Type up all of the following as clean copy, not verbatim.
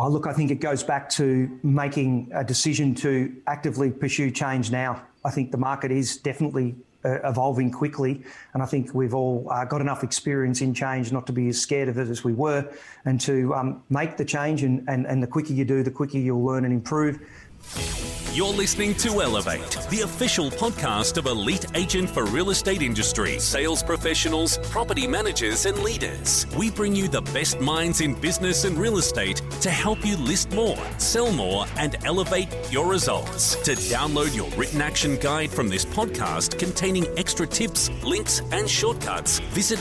Oh, look, I think it goes back to making a decision to actively pursue change now. I think the market is definitely evolving quickly, and I think we've all got enough experience in change not to be as scared of it as we were, and to make the change, and the quicker you do, the quicker you'll learn and improve. You're listening to Elevate, the official podcast of Elite Agent for Real Estate Industry, sales professionals, property managers and leaders. We bring you the best minds in business and real estate to help you list more, sell more and elevate your results. To download your written action guide from this podcast containing extra tips, links and shortcuts, visit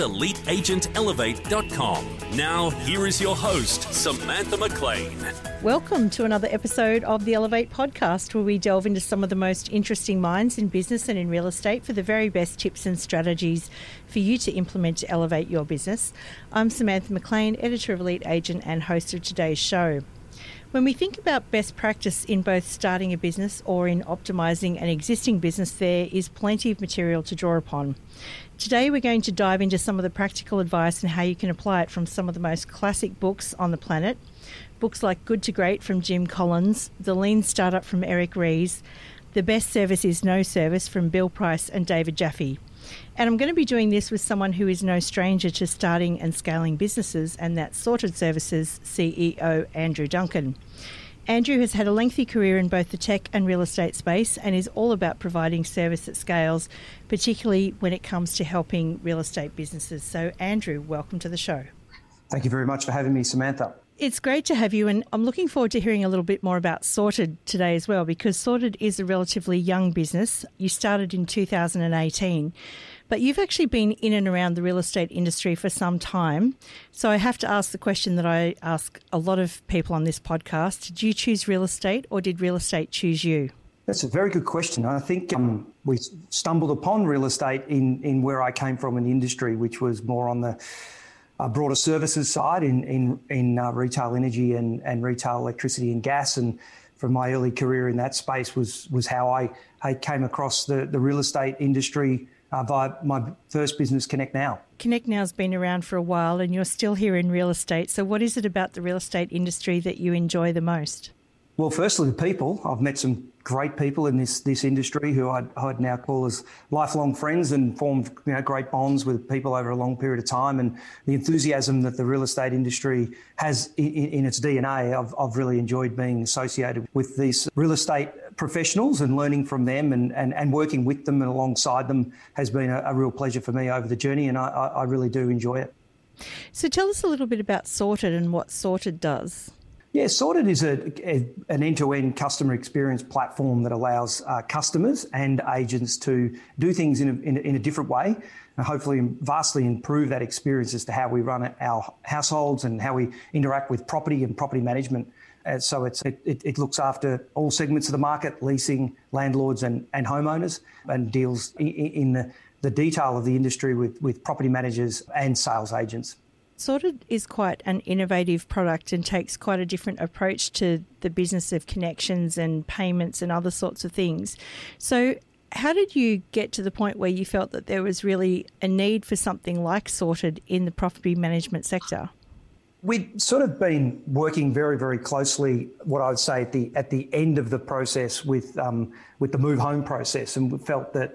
eliteagentelevate.com. Now, here is your host, Samantha McLean. Welcome to another episode of the Elevate podcast, where we delve into some of the most interesting minds in business and in real estate for the very best tips and strategies for you to implement to elevate your business. I'm Samantha McLean, editor of Elite Agent and host of today's show. When we think about best practice in both starting a business or in optimising an existing business, there is plenty of material to draw upon. Today we're going to dive into some of the practical advice and how you can apply it from some of the most classic books on the planet. Books like Good to Great from Jim Collins, The Lean Startup from Eric Ries, The Best Service is No Service from Bill Price and David Jaffe. And I'm going to be doing this with someone who is no stranger to starting and scaling businesses, and that's Sorted Services CEO Andrew Duncan. Andrew has had a lengthy career in both the tech and real estate space and is all about providing service that scales, particularly when it comes to helping real estate businesses. So Andrew, welcome to the show. Thank you very much for having me, Samantha. It's great to have you, and I'm looking forward to hearing a little bit more about Sorted today as well, because Sorted is a relatively young business. You started in 2018, but you've actually been in and around the real estate industry for some time. So I have to ask the question that I ask a lot of people on this podcast. Did you choose real estate, or did real estate choose you? That's a very good question. I think we stumbled upon real estate in where I came from in the industry, which was more on the broader services side in retail energy and retail electricity and gas. And from my early career in that space was how I came across the real estate industry via my first business, Connect Now. Connect Now's been around for a while and you're still here in real estate. So what is it about the real estate industry that you enjoy the most? Well, firstly, the people. I've met some great people in this industry who I'd now call as lifelong friends, and formed great bonds with people over a long period of time. And the enthusiasm that the real estate industry has in its DNA, I've really enjoyed being associated with these real estate professionals and learning from them and working with them and alongside them has been a real pleasure for me over the journey, and I really do enjoy it. So tell us a little bit about Sorted and what Sorted does. Yeah, Sorted is an end-to-end customer experience platform that allows customers and agents to do things in a different way, and hopefully vastly improve that experience as to how we run our households and how we interact with property and property management. So it looks after all segments of the market: leasing, landlords and homeowners, and deals in the detail of the industry with property managers and sales agents. Sorted is quite an innovative product and takes quite a different approach to the business of connections and payments and other sorts of things. So how did you get to the point where you felt that there was really a need for something like Sorted in the property management sector? We'd sort of been working very, very closely, what I would say at the end of the process with the move home process, and we felt that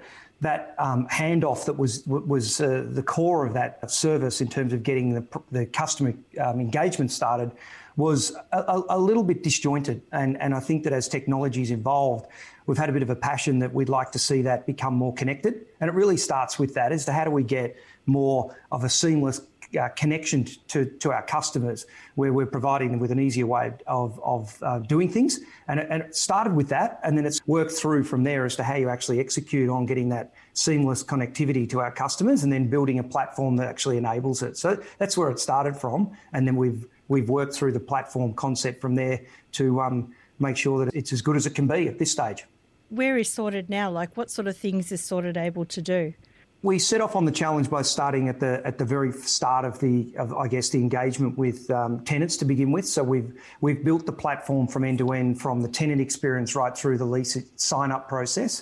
handoff that was the core of that service in terms of getting the customer engagement started was a little bit disjointed. And I think that as technology's evolved, we've had a bit of a passion that we'd like to see that become more connected. And it really starts with that as to how do we get more of a seamless connection to our customers, where we're providing them with an easier way of doing things. And it started with that, and then it's worked through from there as to how you actually execute on getting that seamless connectivity to our customers, and then building a platform that actually enables it. So that's where it started from, and then we've worked through the platform concept from there to make sure that it's as good as it can be at this stage. Where is Sorted now? Like, what sort of things is Sorted able to do? We set off on the challenge by starting at the very start of the engagement with tenants to begin with. So we've built the platform from end to end, from the tenant experience right through the lease sign up process.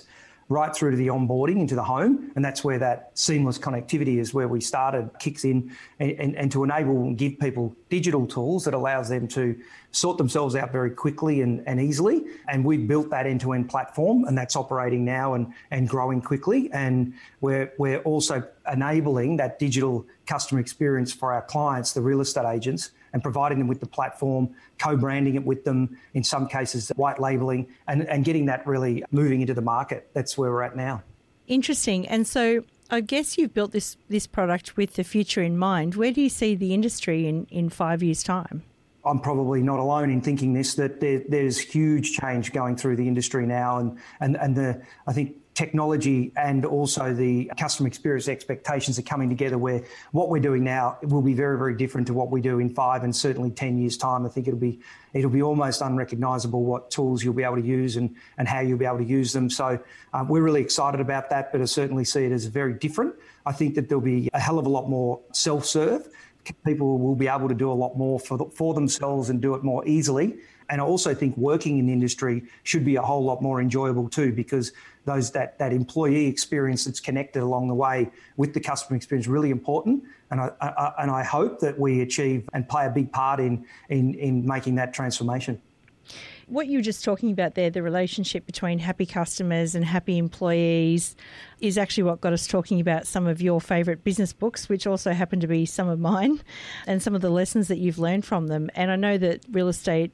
right through to the onboarding into the home. And that's where that seamless connectivity is where we started, kicks in, and to enable and give people digital tools that allows them to sort themselves out very quickly and easily. And we built that end-to-end platform, and that's operating now and growing quickly. And we're also enabling that digital customer experience for our clients, the real estate agents, and providing them with the platform, co-branding it with them, in some cases white labelling, and getting that really moving into the market. That's where we're at now. Interesting. And so I guess you've built this product with the future in mind. Where do you see the industry in 5 years' time? I'm probably not alone in thinking this, that there's huge change going through the industry now, and I think technology and also the customer experience expectations are coming together, where what we're doing now will be very, very different to what we do in 5 and certainly 10 years' time. I think it'll be almost unrecognisable what tools you'll be able to use and how you'll be able to use them. So we're really excited about that, but I certainly see it as very different. I think that there'll be a hell of a lot more self-serve. People will be able to do a lot more for themselves and do it more easily. And I also think working in the industry should be a whole lot more enjoyable too, because that employee experience that's connected along the way with the customer experience is really important. And I hope that we achieve and play a big part in making that transformation. What you were just talking about there, the relationship between happy customers and happy employees, is actually what got us talking about some of your favourite business books, which also happen to be some of mine, and some of the lessons that you've learned from them. And I know that the real estate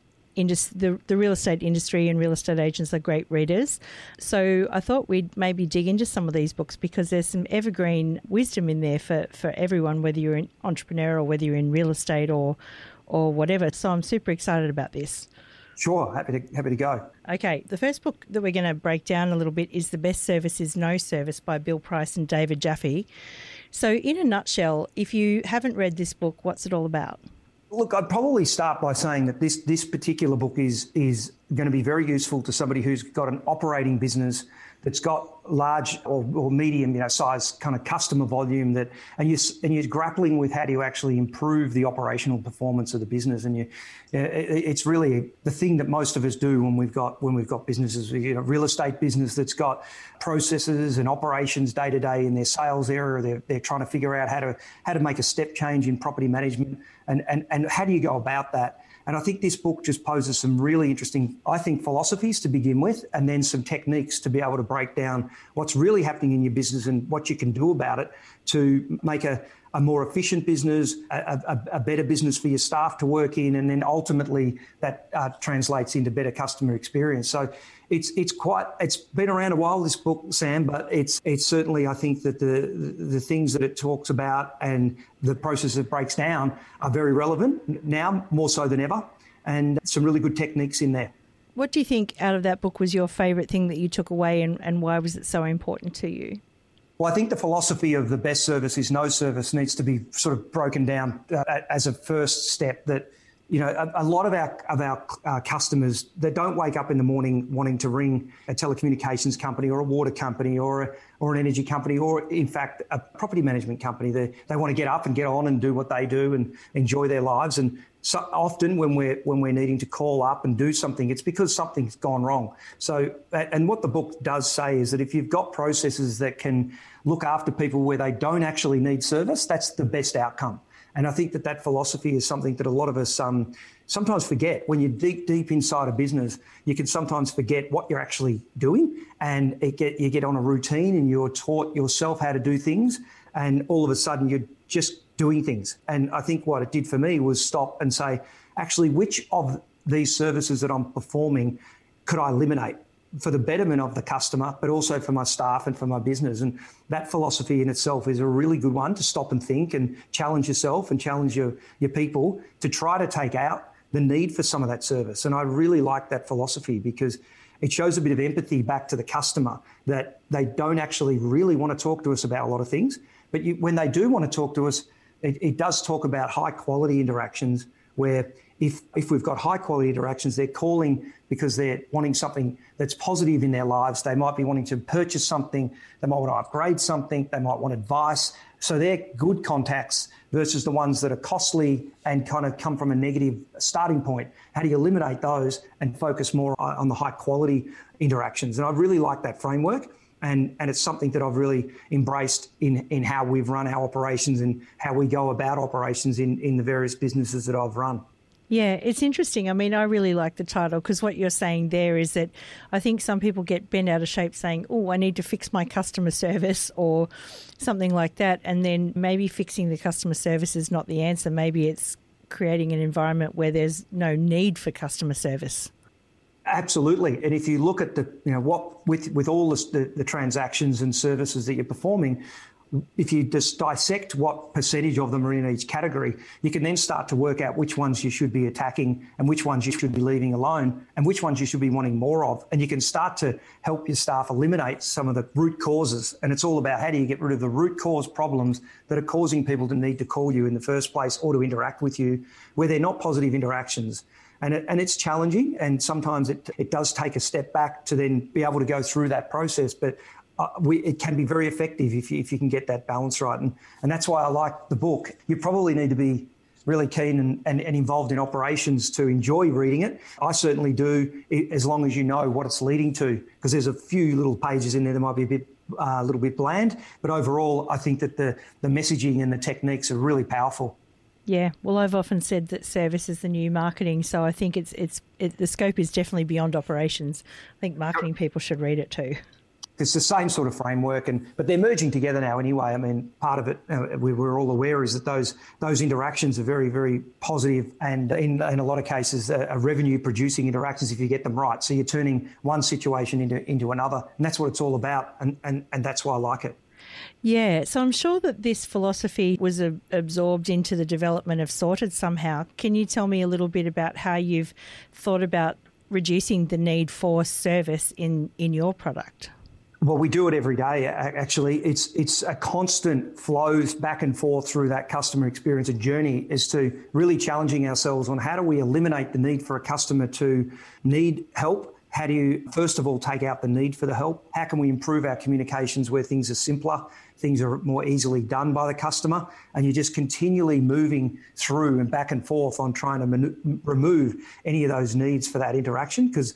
industry and real estate agents are great readers. So I thought we'd maybe dig into some of these books, because there's some evergreen wisdom in there for everyone, whether you're an entrepreneur or whether you're in real estate or whatever. So I'm super excited about this. Sure, happy to go. Okay, the first book that we're going to break down a little bit is The Best Service is No Service by Bill Price and David Jaffe. So in a nutshell, if you haven't read this book, what's it all about? Look, I'd probably start by saying that this particular book is going to be very useful to somebody who's got an operating business that's got large or medium, size kind of customer volume and you're grappling with how do you actually improve the operational performance of the business. And it's really the thing that most of us do when we've got businesses, real estate business that's got processes and operations day to day in their sales area. They're trying to figure out how to make a step change in property management and how do you go about that. And I think this book just poses some really interesting, philosophies to begin with, and then some techniques to be able to break down what's really happening in your business and what you can do about it to make a more efficient business, a better business for your staff to work in, and then ultimately that translates into better customer experience. So it's been around a while, this book, Sam, but it's certainly, I think that the things that it talks about and the process it breaks down are very relevant now, more so than ever, and some really good techniques in there. What do you think out of that book was your favourite thing that you took away, and why was it so important to you? Well, I think the philosophy of the best service is no service needs to be sort of broken down as a first step. That a lot of our customers, they don't wake up in the morning wanting to ring a telecommunications company or a water company or an energy company or, in fact, a property management company. They want to get up and get on and do what they do and enjoy their lives. And so often when we're needing to call up and do something, it's because something's gone wrong. So, and what the book does say is that if you've got processes that can look after people where they don't actually need service, that's the best outcome. And I think that philosophy is something that a lot of us sometimes forget. When you're deep inside a business, you can sometimes forget what you're actually doing, and you get on a routine and you're taught yourself how to do things, and all of a sudden you're just doing things. And I think what it did for me was stop and say, actually, which of these services that I'm performing could I eliminate for the betterment of the customer, but also for my staff and for my business? And that philosophy in itself is a really good one to stop and think and challenge yourself and challenge your people to try to take out the need for some of that service. And I really like that philosophy because it shows a bit of empathy back to the customer, that they don't actually really want to talk to us about a lot of things. But when they do want to talk to us, it does talk about high quality interactions where if we've got high quality interactions, they're calling because they're wanting something that's positive in their lives. They might be wanting to purchase something. They might want to upgrade something. They might want advice. So they're good contacts versus the ones that are costly and kind of come from a negative starting point. How do you eliminate those and focus more on the high quality interactions? And I really like that framework. And it's something that I've really embraced in how we've run our operations and how we go about operations in the various businesses that I've run. Yeah, it's interesting. I mean, I really like the title because what you're saying there is that I think some people get bent out of shape saying, oh, I need to fix my customer service or something like that. And then maybe fixing the customer service is not the answer. Maybe it's creating an environment where there's no need for customer service. Absolutely. And if you look at what with all the transactions and services that you're performing, if you just dissect what percentage of them are in each category, you can then start to work out which ones you should be attacking and which ones you should be leaving alone and which ones you should be wanting more of. And you can start to help your staff eliminate some of the root causes. And it's all about how do you get rid of the root cause problems that are causing people to need to call you in the first place or to interact with you where they're not positive interactions. And it's challenging, and sometimes it does take a step back to then be able to go through that process. But it can be very effective if you can get that balance right. And that's why I like the book. You probably need to be really keen and involved in operations to enjoy reading it. I certainly do, as long as you know what it's leading to, because there's a few little pages in there that might be a little bit bland. But overall, I think that the messaging and the techniques are really powerful. Yeah, well, I've often said that service is the new marketing, so I think the scope is definitely beyond operations. I think marketing people should read it too. It's the same sort of framework, but they're merging together now anyway. I mean, part of it we're all aware is that those interactions are very, very positive, and in a lot of cases are revenue-producing interactions if you get them right. So you're turning one situation into another, and that's what it's all about, and that's why I like it. Yeah, so I'm sure that this philosophy was absorbed into the development of Sorted somehow. Can you tell me a little bit about how you've thought about reducing the need for service in your product? Well, we do it every day, actually. It's a constant flow back and forth through that customer experience and journey as to really challenging ourselves on how do we eliminate the need for a customer to need help. How do you, first of all, take out the need for the help? How can we improve our communications where things are simpler, things are more easily done by the customer? And you're just continually moving through and back and forth on trying to remove any of those needs for that interaction, because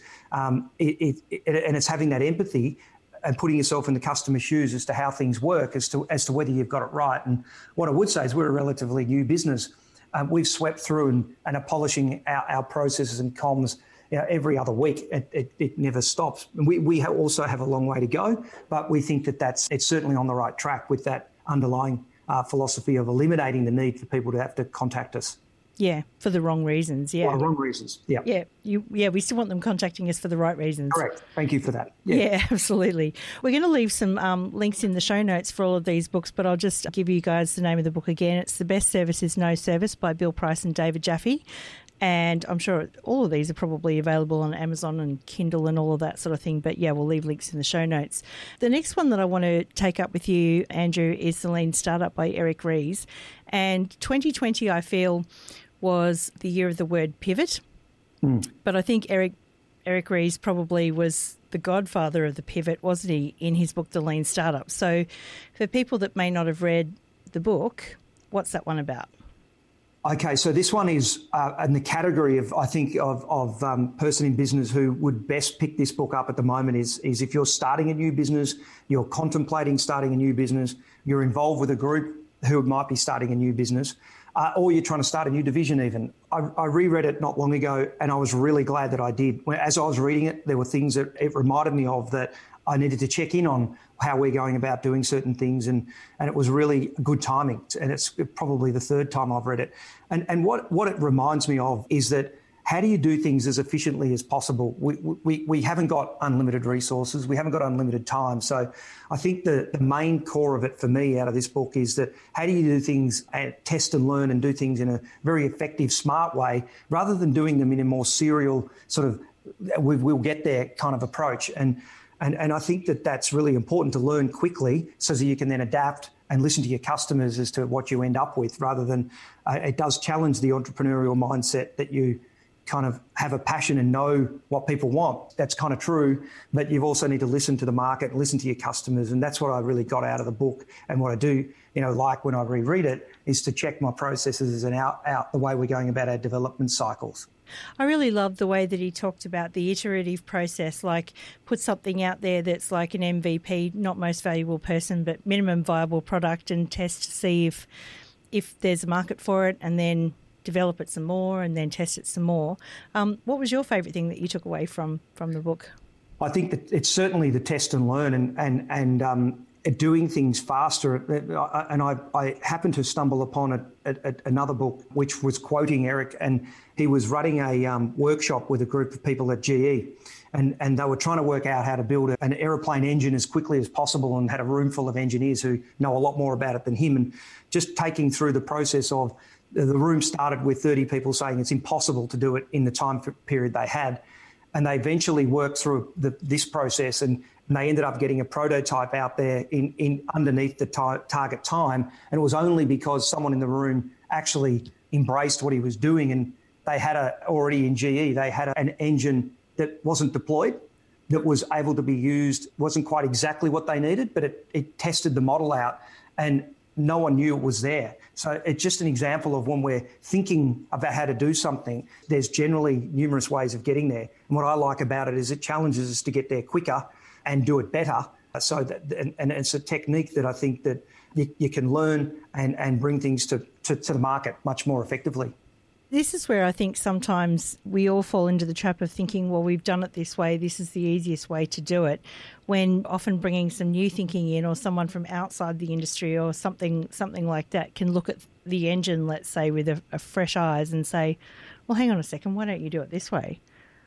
it's having that empathy and putting yourself in the customer's shoes as to how things work, as to whether you've got it right. And what I would say is we're a relatively new business. We've swept through and are polishing our processes and comms every other week. It never stops. And we also have a long way to go, but we think that it's certainly on the right track with that underlying philosophy of eliminating the need for people to have to contact us. Yeah, for the wrong reasons. Yeah, well, wrong reasons. Yeah. Yeah. We still want them contacting us for the right reasons. Correct. Thank you for that. Yeah, absolutely. We're going to leave some links in the show notes for all of these books, but I'll just give you guys the name of the book again. It's The Best Service is No Service by Bill Price and David Jaffe. And I'm sure all of these are probably available on Amazon and Kindle and all of that sort of thing. But yeah, we'll leave links in the show notes. The next one that I want to take up with you, Andrew, is The Lean Startup by Eric Ries. And 2020, I feel, was the year of the word pivot. But I think Eric Ries probably was the godfather of the pivot, wasn't he, in his book, The Lean Startup? So for people that may not have read the book, what's that one about? Okay, so this one is in the category of, I think, of person in business who would best pick this book up at the moment is if you're starting a new business, you're contemplating starting a new business, you're involved with a group who might be starting a new business, or you're trying to start a new division even. I reread it not long ago, and I was really glad that I did. As I was reading it, there were things that it reminded me of that I needed to check in on how we're going about doing certain things, and it was really good timing. And it's probably the third time I've read it. And what it reminds me of is that how do you do things as efficiently as possible? We haven't got unlimited resources. We haven't got unlimited time. So I think the main core of it for me out of this book is that how do you do things and test and learn and do things in a very effective, smart way, rather than doing them in a more serial sort of we'll get there kind of approach. And I think that's really important to learn quickly so that you can then adapt and listen to your customers as to what you end up with, rather than it does challenge the entrepreneurial mindset that you kind of have a passion and know what people want. That's kind of true, but you also need to listen to the market, listen to your customers, and that's what I really got out of the book. And what I do, like when I reread it, is to check my processes and out the way we're going about our development cycles. I really loved the way that he talked about the iterative process, like put something out there that's like an MVP, not most valuable person, but minimum viable product, and test to see if there's a market for it, and then develop it some more and then test it some more. What was your favourite thing that you took away from the book? I think that it's certainly the test and learn and doing things faster. And I happened to stumble upon another book which was quoting Eric, and he was running a workshop with a group of people at GE. And they were trying to work out how to build an aeroplane engine as quickly as possible, and had a room full of engineers who know a lot more about it than him. And just taking through the process of the room started with 30 people saying it's impossible to do it in the time period they had. And they eventually worked through this process, and they ended up getting a prototype out there in underneath the target time. And it was only because someone in the room actually embraced what he was doing. And they had already in GE, they had an engine that wasn't deployed, that was able to be used, wasn't quite exactly what they needed, but it tested the model out, and no one knew it was there. So it's just an example of when we're thinking about how to do something, there's generally numerous ways of getting there. And what I like about it is it challenges us to get there quicker and do it better. So that, and it's a technique that I think that you can learn and bring things to the market much more effectively. This is where I think sometimes we all fall into the trap of thinking, well, we've done it this way, this is the easiest way to do it, when often bringing some new thinking in, or someone from outside the industry or something like that can look at the engine, let's say, with a fresh eyes and say, well, hang on a second, why don't you do it this way?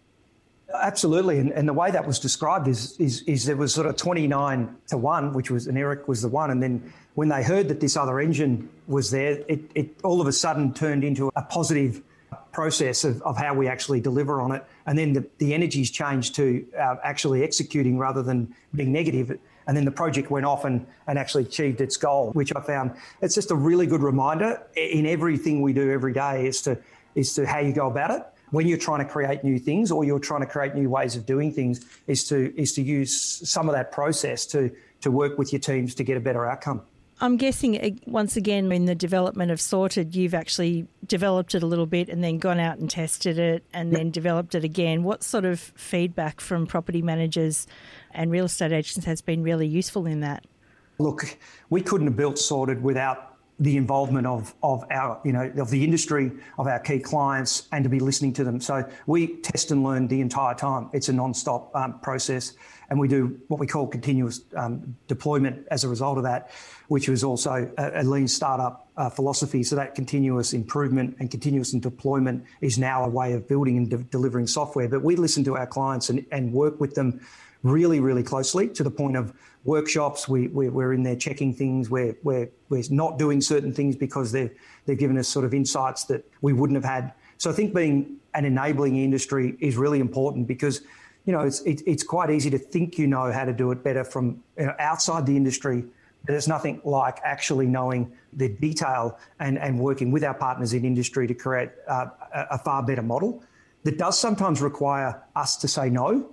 Absolutely, and the way that was described is there was sort of 29-1, which was, and Eric was the one, and then when they heard that this other engine was there, it all of a sudden turned into a positive process of how we actually deliver on it, and then the energies changed to actually executing rather than being negative, and then the project went off and actually achieved its goal, which I found it's just a really good reminder in everything we do every day as to how you go about it. When you're trying to create new things, or you're trying to create new ways of doing things, is to use some of that process to work with your teams to get a better outcome. I'm guessing, once again, in the development of Sorted, you've actually developed it a little bit and then gone out and tested it and then developed it again. What sort of feedback from property managers and real estate agents has been really useful in that? Look, we couldn't have built Sorted without the involvement of our, of the industry, of our key clients, and to be listening to them. So we test and learn the entire time. It's a non-stop process, and we do what we call continuous deployment as a result of that, which is also a lean startup philosophy. So that continuous improvement and continuous deployment is now a way of building and delivering software. But we listen to our clients and work with them really, really closely, to the point of workshops. We're in there checking things. We're not doing certain things because they've given us sort of insights that we wouldn't have had. So I think being an enabling industry is really important, because it's quite easy to think you know how to do it better from outside the industry. But there's nothing like actually knowing the detail and working with our partners in industry to create a far better model that does sometimes require us to say no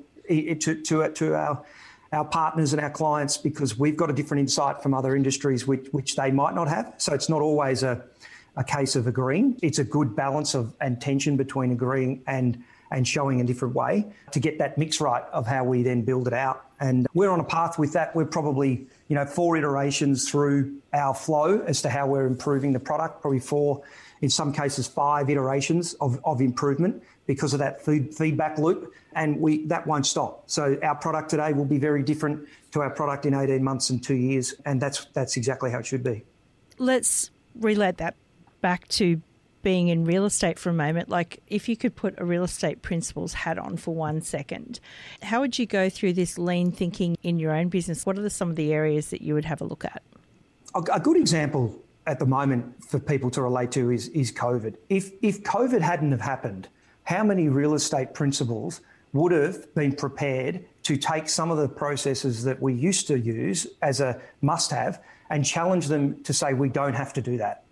to our partners and our clients, because we've got a different insight from other industries which they might not have. So it's not always a case of agreeing. It's a good balance and tension between agreeing and showing a different way to get that mix right of how we then build it out. And we're on a path with that. We're probably 4 iterations through our flow as to how we're improving the product, probably 4, in some cases 5 iterations of improvement because of that feedback loop. And that won't stop. So our product today will be very different to our product in 18 months and 2 years. And that's exactly how it should be. Let's relate that back to being in real estate for a moment. Like, if you could put a real estate principles hat on for 1 second, how would you go through this lean thinking in your own business? What are some of the areas that you would have a look at? A good example at the moment for people to relate to is COVID. If COVID hadn't have happened, how many real estate principles would have been prepared to take some of the processes that we used to use as a must-have and challenge them to say we don't have to do that?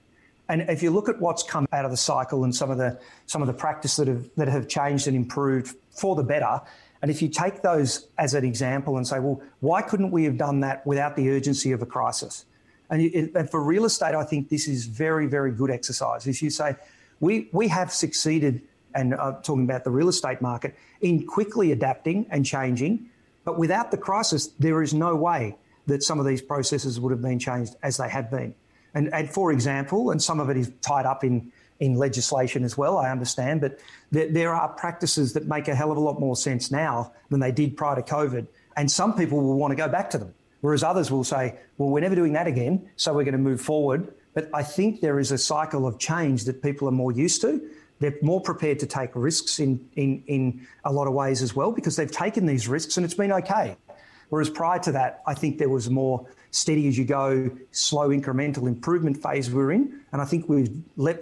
And if you look at what's come out of the cycle and some of the practice that have changed and improved for the better, and if you take those as an example and say, well, why couldn't we have done that without the urgency of a crisis? And for real estate, I think this is very, very good exercise. If you say, we have succeeded, and I'm talking about the real estate market, in quickly adapting and changing, but without the crisis, there is no way that some of these processes would have been changed as they have been. And for example, and some of it is tied up in legislation as well, I understand, but there are practices that make a hell of a lot more sense now than they did prior to COVID. And some people will want to go back to them, whereas others will say, well, we're never doing that again, so we're going to move forward. But I think there is a cycle of change that people are more used to. They're more prepared to take risks in a lot of ways as well, because they've taken these risks and it's been okay. Whereas prior to that, I think there was more steady as you go, slow incremental improvement phase we were in. And I think we've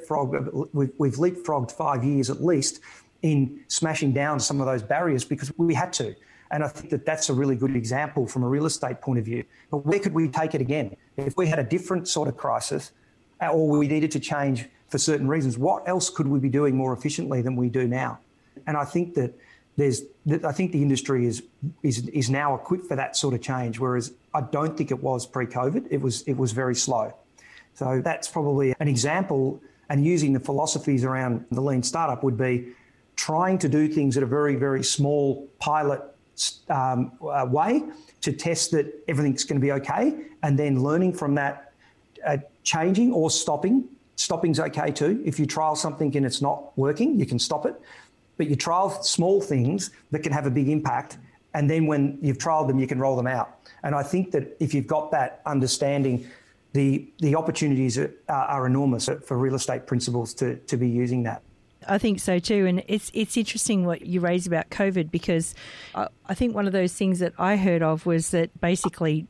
leapfrogged 5 years at least in smashing down some of those barriers because we had to. And I think that that's a really good example from a real estate point of view. But where could we take it again? If we had a different sort of crisis or we needed to change for certain reasons, what else could we be doing more efficiently than we do now? And I think that I think the industry is now equipped for that sort of change, whereas I don't think it was pre-COVID. It was very slow. So that's probably an example, and using the philosophies around the lean startup would be trying to do things at a very, very small pilot way to test that everything's going to be okay, and then learning from that, changing or stopping. Stopping's okay too. If you trial something and it's not working, you can stop it. But you trial small things that can have a big impact, and then when you've trialed them, you can roll them out. And I think that if you've got that understanding, the opportunities are enormous for real estate principals to be using that. I think so too. And it's interesting what you raise about COVID, because I think one of those things that I heard of was that basically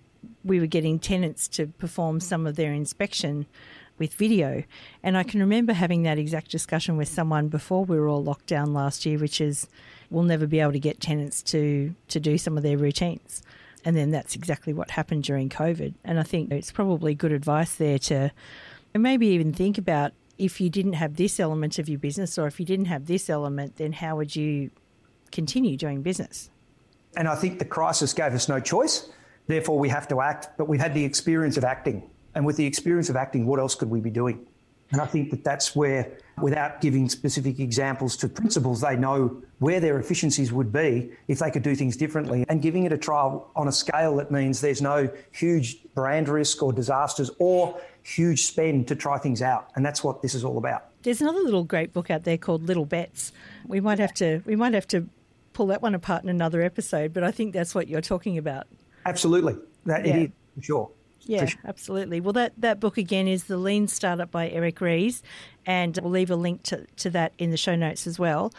we were getting tenants to perform some of their inspection with video. And I can remember having that exact discussion with someone before we were all locked down last year, which is we'll never be able to get tenants to do some of their routines. And then that's exactly what happened during COVID. And I think it's probably good advice there to maybe even think about, if you didn't have this element of your business, or if you didn't have this element, then how would you continue doing business? And I think the crisis gave us no choice. Therefore, we have to act, but we've had the experience of acting. And with the experience of acting, what else could we be doing? And I think that that's where, without giving specific examples to principals, they know where their efficiencies would be if they could do things differently. And giving it a trial on a scale that means there's no huge brand risk or disasters or huge spend to try things out. And that's what this is all about. There's another little great book out there called Little Bets. We might have to pull that one apart in another episode, but I think that's what you're talking about. Absolutely. It is, for sure. Yeah, absolutely. Well, that book again is The Lean Startup by Eric Ries, and we'll leave a link to that in the show notes as well.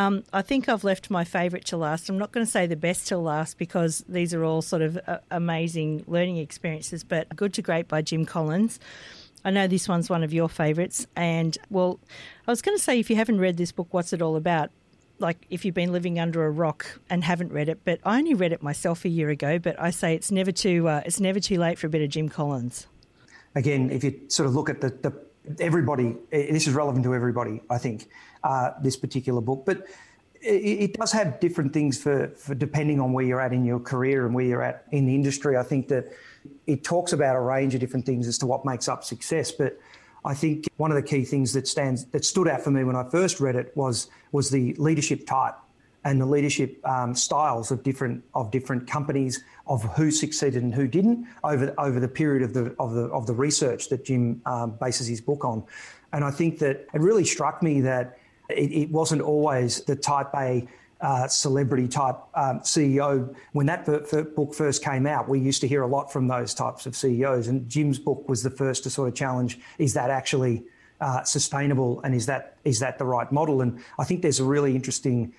I think I've left my favourite to last. I'm not going to say the best till last, because these are all sort of amazing learning experiences, but Good to Great by Jim Collins. I know this one's one of your favourites, and, well, I was going to say, if you haven't read this book, what's it all about? Like, if you've been living under a rock and haven't read it, but I only read it myself a year ago, but I say it's never too late for a bit of Jim Collins. Again, if you sort of look at the everybody, this is relevant to everybody, I think, this particular book, but it does have different things for depending on where you're at in your career and where you're at in the industry. I think that it talks about a range of different things as to what makes up success, but I think one of the key things that stood out for me when I first read it was the leadership type and the leadership styles of different companies, of who succeeded and who didn't over the period of the research that Jim bases his book on. And I think that it really struck me that it wasn't always the type A celebrity type CEO. When that book first came out, we used to hear a lot from those types of CEOs, and Jim's book was the first to sort of challenge, is that actually sustainable, and is that the right model? And I think there's some interesting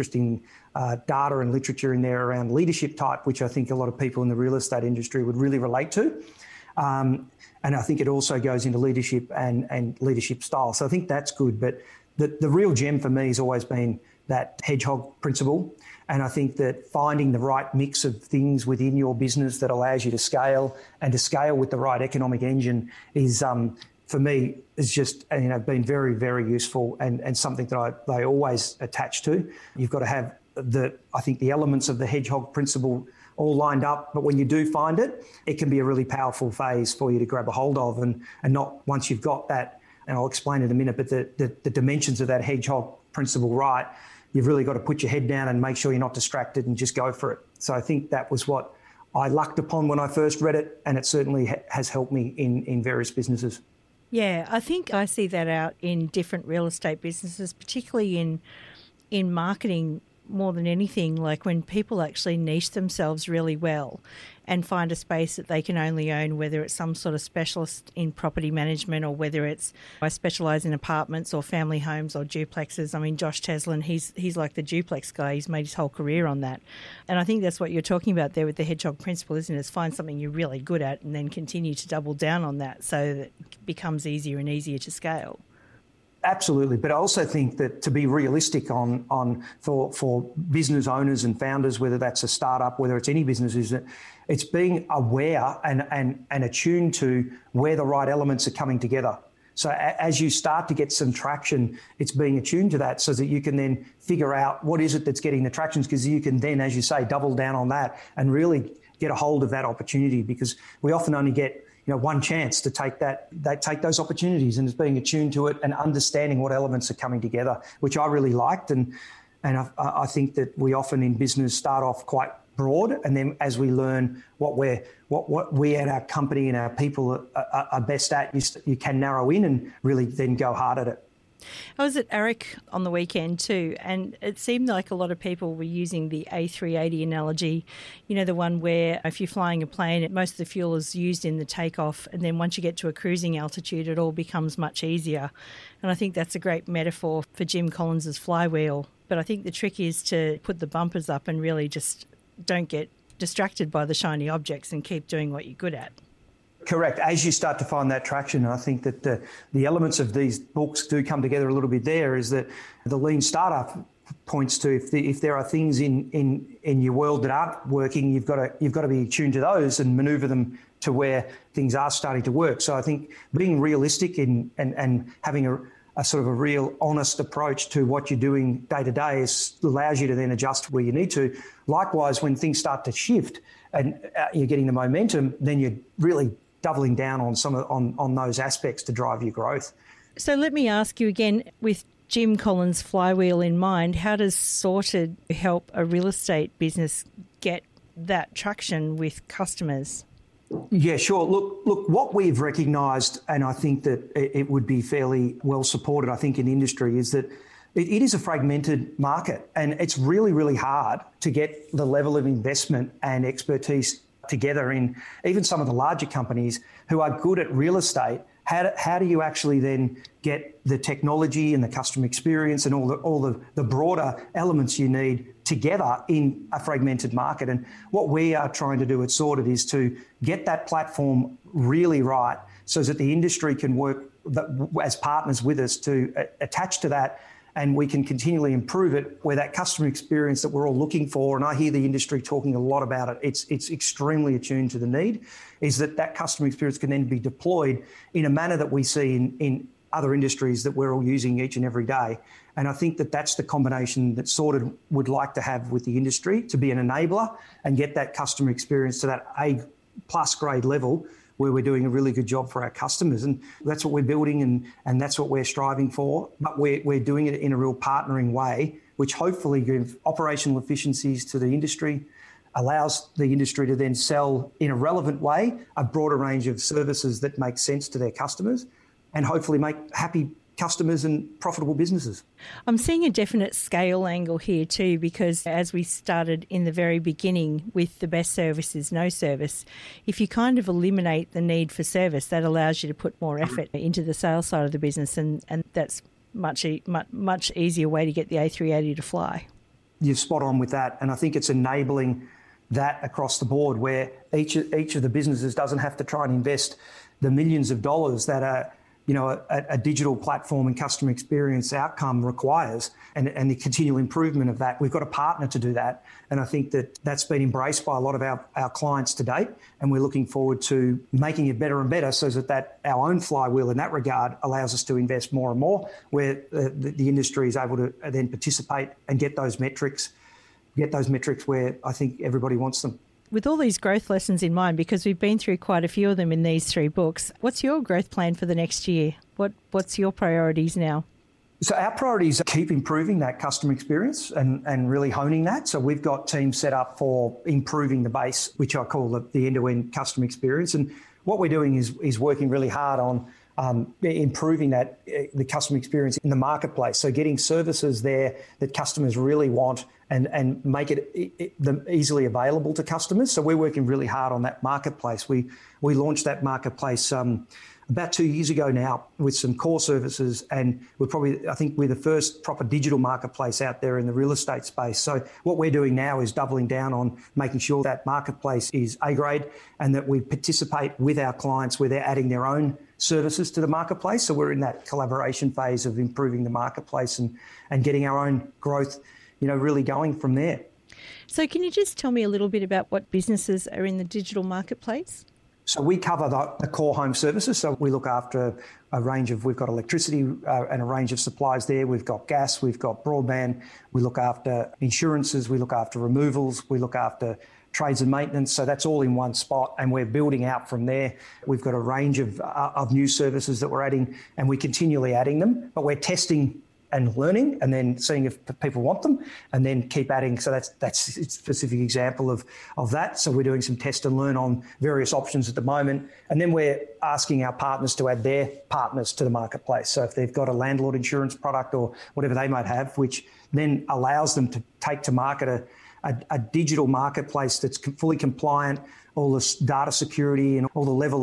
data and literature in there around leadership type, which I think a lot of people in the real estate industry would really relate to. And I think it also goes into leadership and leadership style. So I think that's good. But the real gem for me has always been that hedgehog principle. And I think that finding the right mix of things within your business that allows you to scale, and to scale with the right economic engine, is for me has just been very, very useful and something that I always attach to. You've got to have I think the elements of the hedgehog principle all lined up, but when you do find it, it can be a really powerful phase for you to grab a hold of, and not once you've got that, and I'll explain in a minute, but the dimensions of that hedgehog principle right, you've really got to put your head down and make sure you're not distracted and just go for it. So I think that was what I lucked upon when I first read it, and it certainly has helped me in various businesses. Yeah, I think I see that out in different real estate businesses, particularly in marketing more than anything, like when people actually niche themselves really well and find a space that they can only own, whether it's some sort of specialist in property management or whether it's I specialise in apartments or family homes or duplexes. I mean, Josh Teslin, he's like the duplex guy. He's made his whole career on that. And I think that's what you're talking about there with the hedgehog principle, isn't it? Is find something you're really good at and then continue to double down on that so that it becomes easier and easier to scale. Absolutely, but I also think that to be realistic for business owners and founders, whether that's a startup, whether it's any business, is that it's being aware and attuned to where the right elements are coming together. So as you start to get some traction, it's being attuned to that so that you can then figure out what is it that's getting the tractions, because you can then, as you say, double down on that and really get a hold of that opportunity, because we often only get one chance to take those opportunities, and it's being attuned to it and understanding what elements are coming together, which I really liked. And I think that we often in business start off quite broad, and then as we learn what we at our company and our people are best at, you can narrow in and really then go hard at it. I was at AREC on the weekend too, and it seemed like a lot of people were using the A380 analogy, the one where if you're flying a plane, most of the fuel is used in the takeoff, and then once you get to a cruising altitude, it all becomes much easier. And I think that's a great metaphor for Jim Collins's flywheel. But I think the trick is to put the bumpers up and really just don't get distracted by the shiny objects and keep doing what you're good at. Correct. As you start to find that traction, and I think that the elements of these books do come together a little bit there, is that the lean startup points to if there are things in your world that aren't working, you've got to be attuned to those and maneuver them to where things are starting to work. So I think being realistic and having a sort of a real honest approach to what you're doing day to day allows you to then adjust where you need to. Likewise, when things start to shift and you're getting the momentum, then you're really doubling down on those aspects to drive your growth. So let me ask you again, with Jim Collins' flywheel in mind, how does Sorted help a real estate business get that traction with customers? Yeah, sure. Look, what we've recognised, and I think that it would be fairly well supported, I think, in the industry, is that it is a fragmented market, and it's really, really hard to get the level of investment and expertise together in even some of the larger companies who are good at real estate. How do you actually then get the technology and the customer experience and all the broader elements you need together in a fragmented market? And what we are trying to do at Sorted is to get that platform really right so that the industry can work as partners with us to attach to that, and we can continually improve it where that customer experience that we're all looking for, and I hear the industry talking a lot about it, it's extremely attuned to the need, is that customer experience can then be deployed in a manner that we see in other industries that we're all using each and every day. And I think that that's the combination that Sorted would like to have with the industry, to be an enabler and get that customer experience to that A+ grade level where we're doing a really good job for our customers. And that's what we're building and that's what we're striving for. But we're doing it in a real partnering way, which hopefully gives operational efficiencies to the industry, allows the industry to then sell in a relevant way a broader range of services that make sense to their customers, and hopefully make happy customers and profitable businesses. I'm seeing a definite scale angle here too, because as we started in the very beginning with the best service is no service, if you kind of eliminate the need for service, that allows you to put more effort into the sales side of the business, and that's much easier way to get the A380 to fly. You're spot on with that, and I think it's enabling that across the board, where each of the businesses doesn't have to try and invest the millions of dollars that a digital platform and customer experience outcome requires, and the continual improvement of that. We've got a partner to do that. And I think that that's been embraced by a lot of our clients to date. And we're looking forward to making it better and better so that our own flywheel in that regard allows us to invest more and more, where the industry is able to then participate and get those metrics where I think everybody wants them. With all these growth lessons in mind, because we've been through quite a few of them in these 3 books, what's your growth plan for the next year? What's your priorities now? So our priorities are keep improving that customer experience and really honing that. So we've got teams set up for improving the base, which I call the end-to-end customer experience. And what we're doing is working really hard on improving the customer experience in the marketplace. So getting services there that customers really want and make them easily available to customers. So we're working really hard on that marketplace. We launched that marketplace about 2 years ago now with some core services, and I think we're the first proper digital marketplace out there in the real estate space. So what we're doing now is doubling down on making sure that marketplace is A-grade and that we participate with our clients where they're adding their own services to the marketplace. So we're in that collaboration phase of improving the marketplace and getting our own growth, really going from there. So can you just tell me a little bit about what businesses are in the digital marketplace? So we cover the core home services. So we look after we've got electricity and a range of supplies there. We've got gas, we've got broadband. We look after insurances, we look after removals, we look after trades and maintenance. So that's all in one spot, and we're building out from there. We've got a range of new services that we're adding, and we're continually adding them, but we're testing and learning and then seeing if people want them and then keep adding. So that's a specific example of that. So we're doing some test and learn on various options at the moment. And then we're asking our partners to add their partners to the marketplace. So if they've got a landlord insurance product or whatever they might have, which then allows them to take to market a digital marketplace that's fully compliant, all this data security and all the level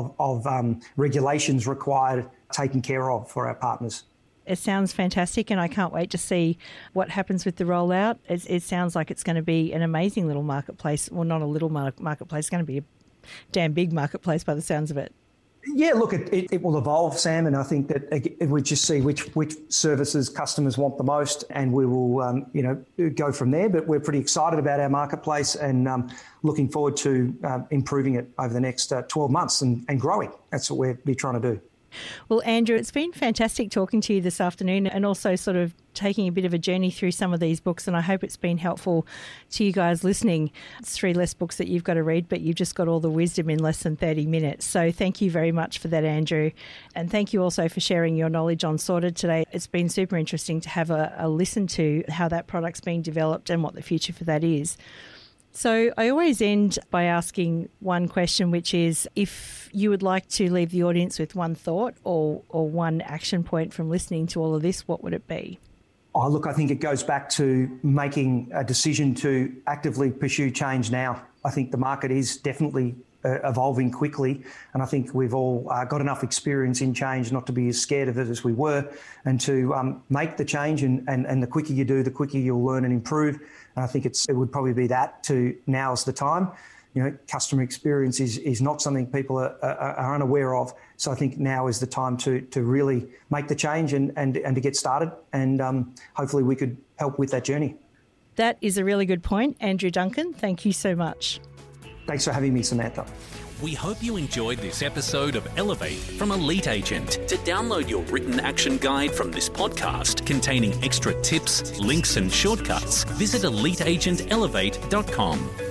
of regulations required taken care of for our partners. It sounds fantastic, and I can't wait to see what happens with the rollout. It sounds like it's going to be an amazing little marketplace. Well, not a little marketplace. It's going to be a damn big marketplace by the sounds of it. Yeah, look, it will evolve, Sam, and I think that we just see which services customers want the most, and we will, go from there. But we're pretty excited about our marketplace and looking forward to improving it over the next 12 months and growing. That's what we'll be trying to do. Well, Andrew, it's been fantastic talking to you this afternoon and also sort of taking a bit of a journey through some of these books, and I hope it's been helpful to you guys listening. It's 3 less books that you've got to read, but you've just got all the wisdom in less than 30 minutes. So thank you very much for that, Andrew. And thank you also for sharing your knowledge on Sorted today. It's been super interesting to have a listen to how that product's being developed and what the future for that is. So I always end by asking one question, which is if you would like to leave the audience with one thought or one action point from listening to all of this, what would it be? Oh, look, I think it goes back to making a decision to actively pursue change now. I think the market is definitely evolving quickly, and I think we've all got enough experience in change not to be as scared of it as we were, and to make the change, and the quicker you do, the quicker you'll learn and improve. And I think it would probably be that to now's the time. Customer experience is not something people are unaware of. So I think now is the time to really make the change and to get started, and hopefully we could help with that journey. That is a really good point. Andrew Duncan, thank you so much. Thanks for having me, Samantha. We hope you enjoyed this episode of Elevate from Elite Agent. To download your written action guide from this podcast containing extra tips, links and shortcuts, visit eliteagentelevate.com.